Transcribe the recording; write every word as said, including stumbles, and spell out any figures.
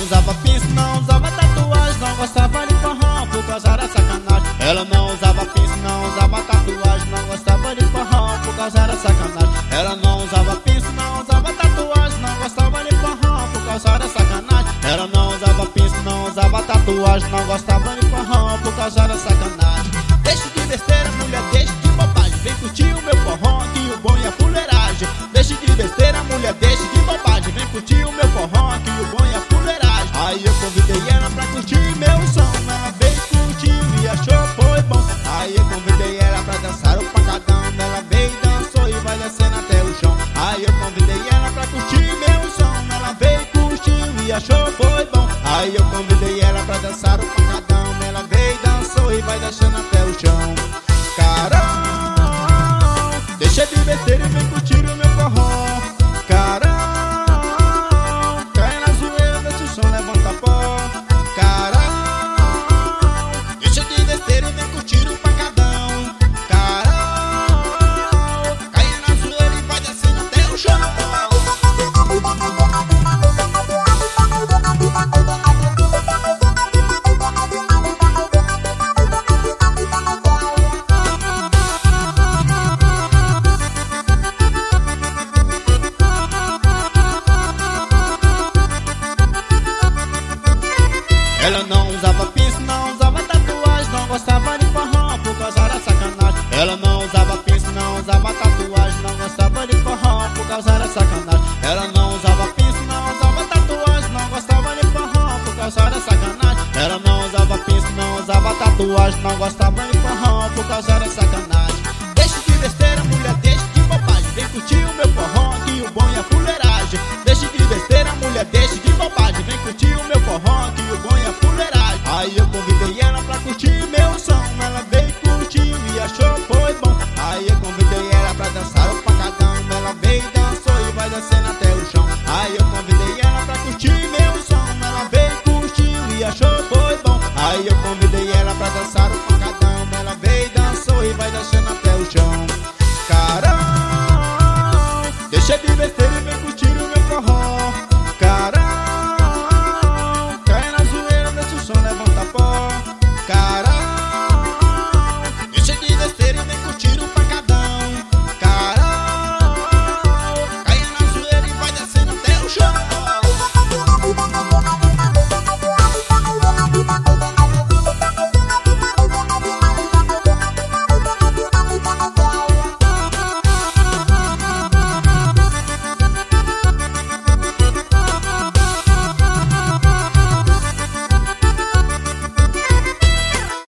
usava piercing, não usava tatuagem, não gostava de forró por causa da sacanagem. Ela não usava piercing, não usava tatuagem, não gostava de forró por causa da sacanagem. Ela não usava piercing, não usava tatuagem, não gostava de forró por causa da sacanagem. Ela não usava piercing, não usava tatuagem, não gostava de forró por causa da sacanagem. Deixe de besteira, mulher, deixe de bobagem, vem curtir o meu forró, que o bom é a fuleiragem. Deixe de besteira, mulher, deixe de bobagem, vem curtir o meu forró, que o bom é a fuleiragem. Aí eu convidei ela pra curtir meu som, ela veio curtir e achou foi bom. Aí eu convidei ela pra dançar o pancadão, ela veio e dançou e vai descendo até o chão. Aí eu convidei ela pra curtir meu som, ela veio curtir e achou foi bom. Aí eu convidei ela pra dançar o pancadão, ela veio e dançou e vai descendo até o chão. Carão, deixa de besteira e vem curtir o meu forró. Carão, cai na zoeira, deixa o som levanta pó. Carão, deixa de besteira e vem curtir o pancadão. Carão, cai na zoeira e vai descendo até o chão. Ela não usava piercing, não usava tatuagem, não gostava de forró por causa da sacanagem. Ela não usava piercing, não usava tatuagem, não gostava de forró por causa da sacanagem. Ela não usava piercing, não usava tatuagem, não gostava de forró por causa da sacanagem. Ela não usava piercing, não usava tatuagem, não gostava de forró por causa da sacanagem. Deixe de besteira, mulher, deixe de bobagem, vem curtir o meu forró, que o bom é a fuleiragem. Deixe de besteira, mulher, deixe de bobagem, vem curtir o meu forró, que o bom é a fuleiragem. Aí eu convidei ela pra curtir meu som, ela veio curtir e achou foi bom. Aí eu convidei ela pra dançar o pancadão, ela veio e dançou e vai dançando